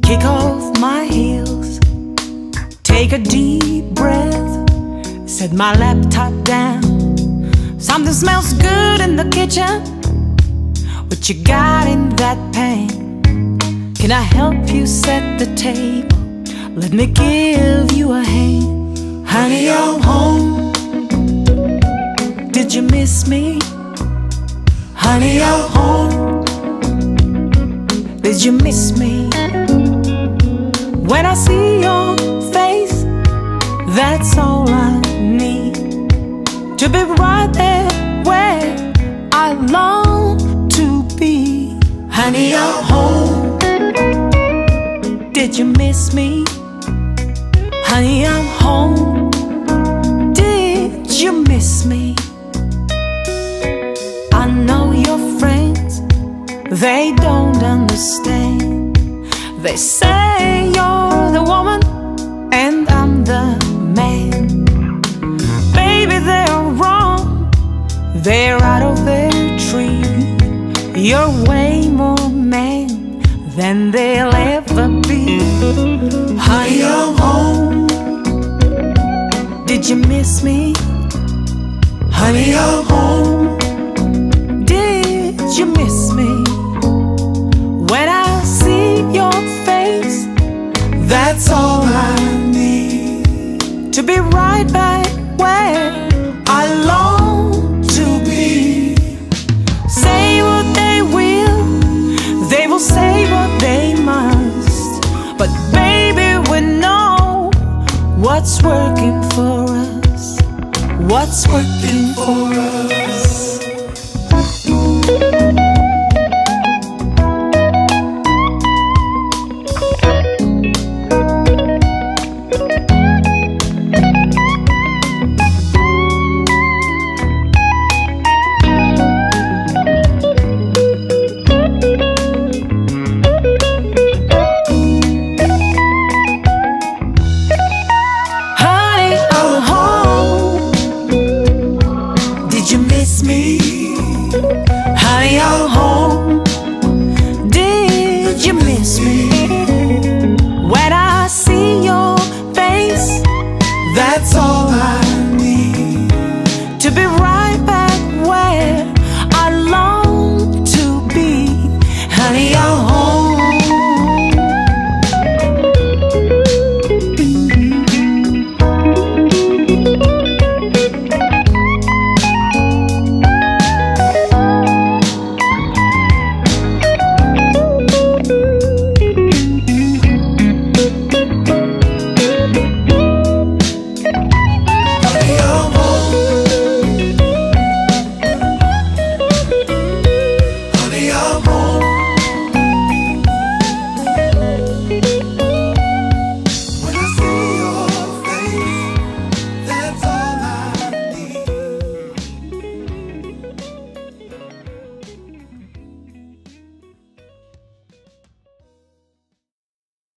Kick off my heels, take a deep breath, set my laptop down. Something smells good in the kitchen. What you got in that pan? Can I help you set the table? Let me give you a hand. Honey, I'm home. Did you miss me? Honey, I'm home. Did you miss me? When I see your face, that's all I need, to be right there where I long to be. Honey, I'm home. Did you miss me? Honey, I'm home. Did you miss me? I know your friends, they don't understand. They say you're the woman and I'm the man. Baby, they're wrong, they're out of their tree. You're way more man than they'll ever be. Honey, I'm home. Did you miss me? Honey, I'm home. Did you miss me? When I see your face, that's all I need, to be right back where I long to be. Say what they will say what they must, but baby, we know what's working for us, what's working for us.